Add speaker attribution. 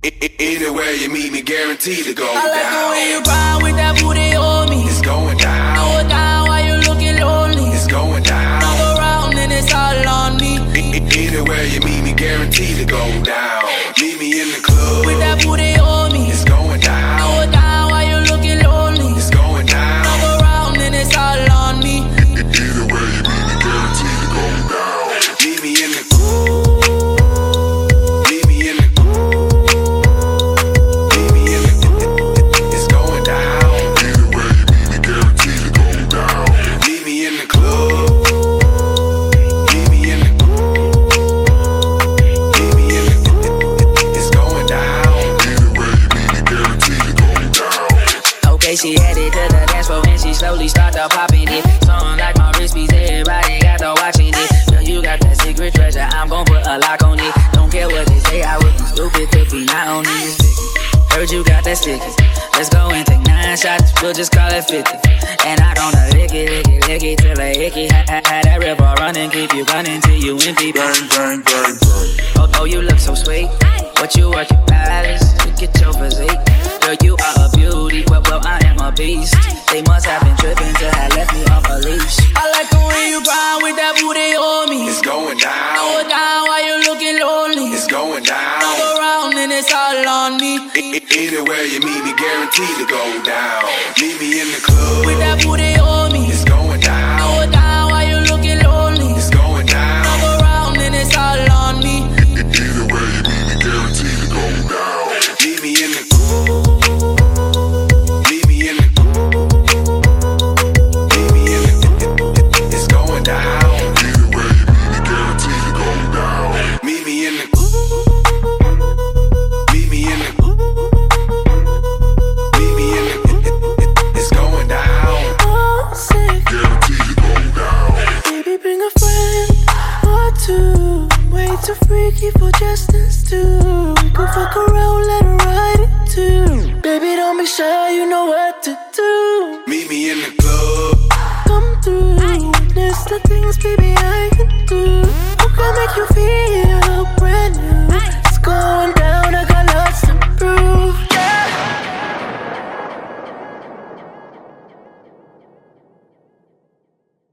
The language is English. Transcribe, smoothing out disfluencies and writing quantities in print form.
Speaker 1: Anywhere you meet me, guaranteed to go down.
Speaker 2: I like the way you grind with that booty on me.
Speaker 1: It's going down.
Speaker 2: Go down while you looking lonely.
Speaker 1: It's going down.
Speaker 2: Knock around and it's all on me.
Speaker 1: Anywhere you meet me, guaranteed to go down. Meet me in the club
Speaker 2: with that booty on me.
Speaker 1: It's going down.
Speaker 2: Go down while you looking lonely.
Speaker 1: It's going down.
Speaker 2: Knock around and it's all on me.
Speaker 1: Anywhere you meet me, guaranteed to go down. Meet me in the
Speaker 2: she headed to the dance floor and she slowly started popping it. Something like my wrist piece, everybody got to watching it. Girl, you got that secret treasure, I'm gon' put a lock on it. Don't care what they say, I would be stupid to be not on this sticky. Heard you got that sticky. Let's go and take 9 shots, we'll just call it 50. And I gonna lick it till I icky. Had that river running, keep you running till you empty.
Speaker 1: Bang, bang, bang, bang.
Speaker 2: Oh, you look so sweet. What you work your palace, look at your physique. Girl, you are a beauty, well, I am a beast. They must have been tripping till I left me off a leash. I like the way you grind with that booty on me.
Speaker 1: It's going down.
Speaker 2: Go down while you looking lonely.
Speaker 1: It's going down.
Speaker 2: Knock around and it's all on me.
Speaker 1: Anywhere you meet me, guaranteed to go down. Meet me in the club
Speaker 2: with that booty on me.